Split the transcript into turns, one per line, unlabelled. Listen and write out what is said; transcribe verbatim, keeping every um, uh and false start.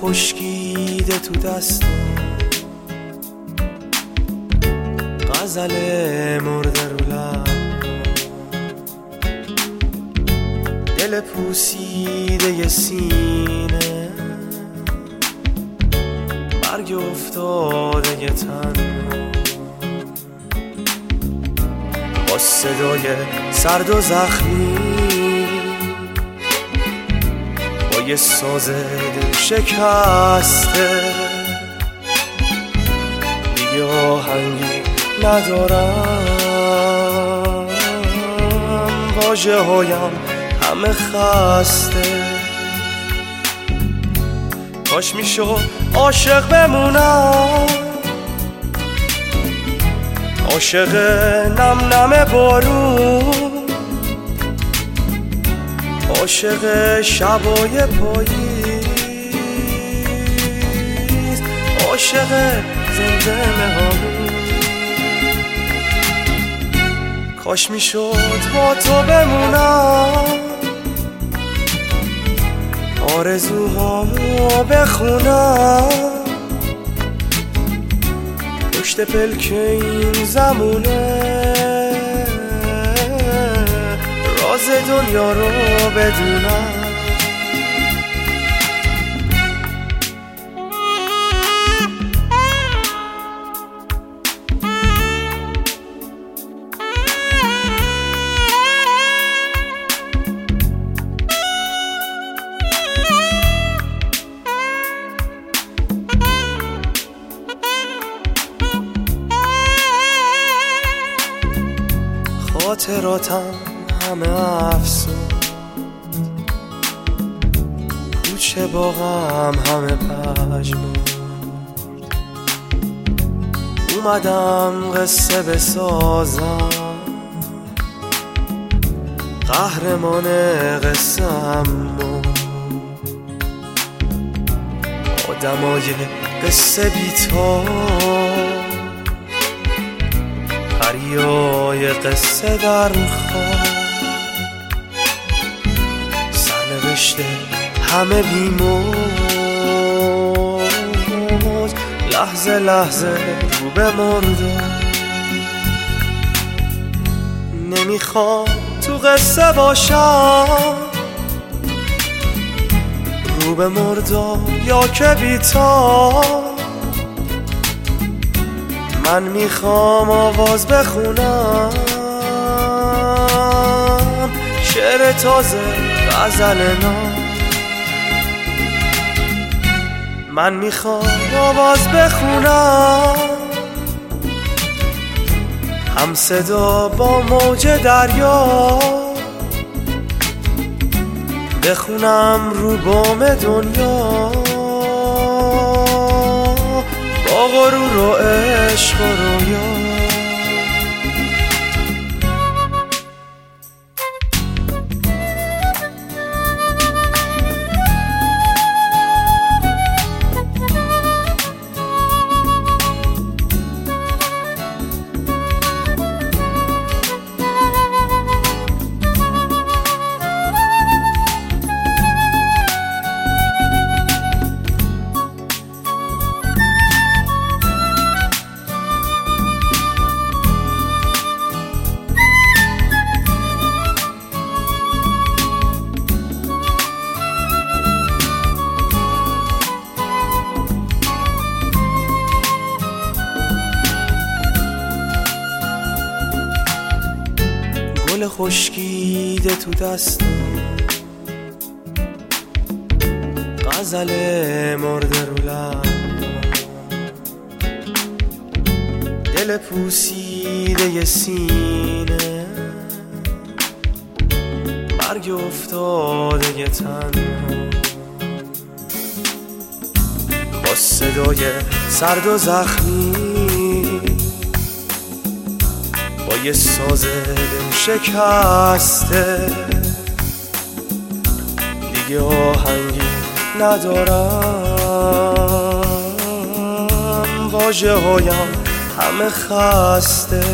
خشکیده تو دستم، غزل مرده رو لب، دل پوسیده ی سینه، برگ افتاده ی تنها، با صدای سرد و زخمی، با یه ساز دل شکسته، دیگه آهنگی ندارم، واژه هایم همه خسته. کاش میشد عاشق بمونم، عاشق نم نم بارون، عاشق شبای پاییز، عاشق زمزمه هامون. کاش میشد با تو بمونم، آرزوهامو بخونم، پشت پلک این زمونه، راز دنیا رو بدونم. خاطراتم همه افسون، کوچه باغم همه پژمرد، اومدم قصه بسازم، قهرمان قصه امو، آدمای قصه بی‌تا، پریای قصه در خواب، سرنوشته همه بیموز، لحظه لحظه رو به مرده. نمیخوام تو قصه باشم، رو به مرده یا که بیتا، من میخوام آواز بخونم، شعر تازه غزل نو. من میخوام آواز بخونم، هم صدا با موج دریا، بخونم رو بام دنیا، با غرور و عشق و رویا. گل خشکیده تو دستم، غزل مرده رو لب، دل پوسیده ی سینه، برگ افتاده ی تنها، با صدای سرد و زخمی، با یه ساز دل شکسته، دیگه آهنگی ندارم، واژه هایم همه خسته.